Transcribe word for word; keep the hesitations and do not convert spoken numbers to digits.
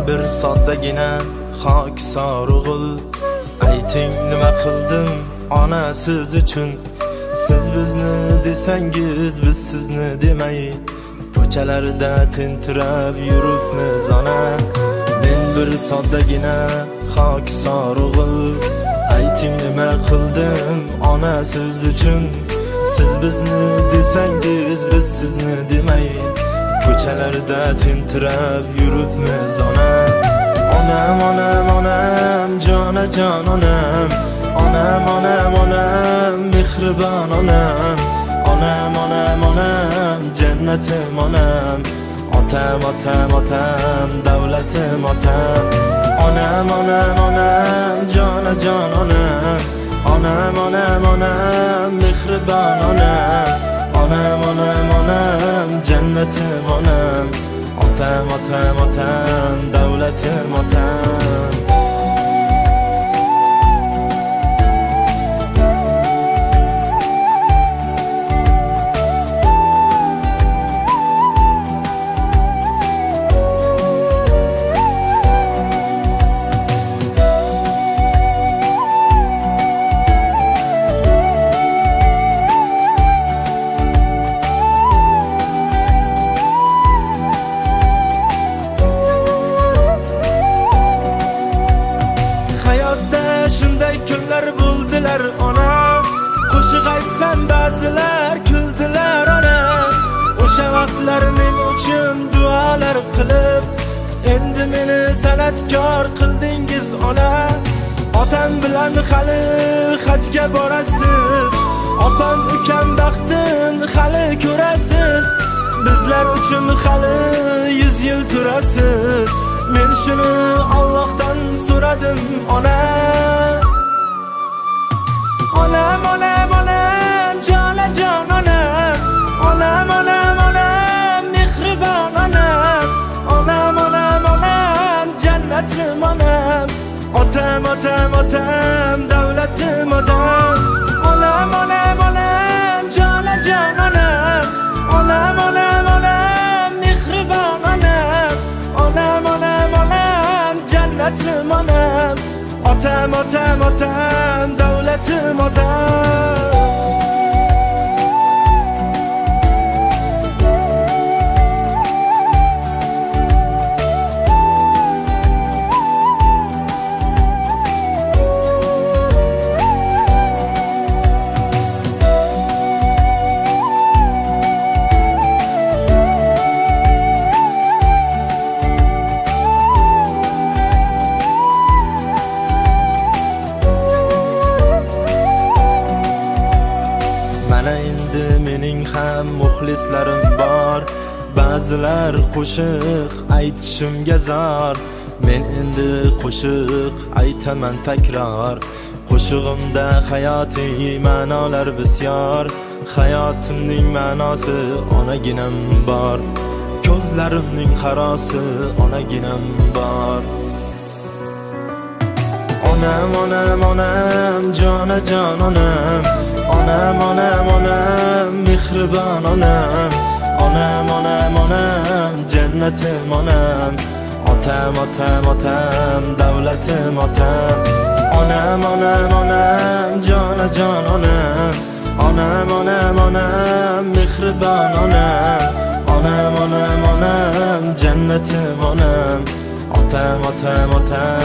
bir soddagina xokisor o'g'il. Ayting nima qildim ona siz uchun? Siz bizni desangiz biz sizni demay, ko'chalarda tintirab yuribmiz ona. Men bir soddagina xokisor o'g'il. Ayting nima qildim ona siz uchun? Siz bizni desangiz biz sizni demay, ko'chalarda tintirab yuribmiz ona. Onam onam onam jonajon onam, onam onam onam mehribon onam, onam onam onam jannatim onam, otam otam otam davlatim otam. Onam onam onam jonajon onam, onam onam onam mehribon onam, onam onam onam jannatim onam, otam otam otam davlatim otam. Shunday kunlar bo'ldilar ona, qo'shiq aytsam ba'zilar kuldilar ona. O'sha vaqtlar men uchun duolar qilib, endi meni san'atkor qildingiz ona. Otam bilan hali hajga borasiz, opam ukam baxtin hali ko'rasiz. Bizlar uchun hali yuz yil turasiz. Men shuni Allohdan so'radim ona. Onam onam onam jonajon onam, onam onam onam mehribon onam, onam onam onam jannatim onam, otam otam otam davlatim otam. Onam onam onam jonajon onam, onam onam onam mehribon onam, onam onam onam jannatim onam, otam otam otam davlatim otam. Mana endi mening ham muxlislarim bor. Ba'zilar qo'shiq aytishimga zor. Men endi qo'shiq aytaman takror. Qo'shig'imda hayotiy ma'nolar bisyor. Hayotimning ma'nosi onaginam bor. Ko'zlarimning qarosi onaginam bor. Onam onam onam jonajon onam, onam onam onam mehribon onam, onam onam onam jannatim onam, otam otam otam davlatim otam. Onam onam onam jonajon onam, onam onam onam mehribon onam, onam onam onam jannatim onam, otam otam otam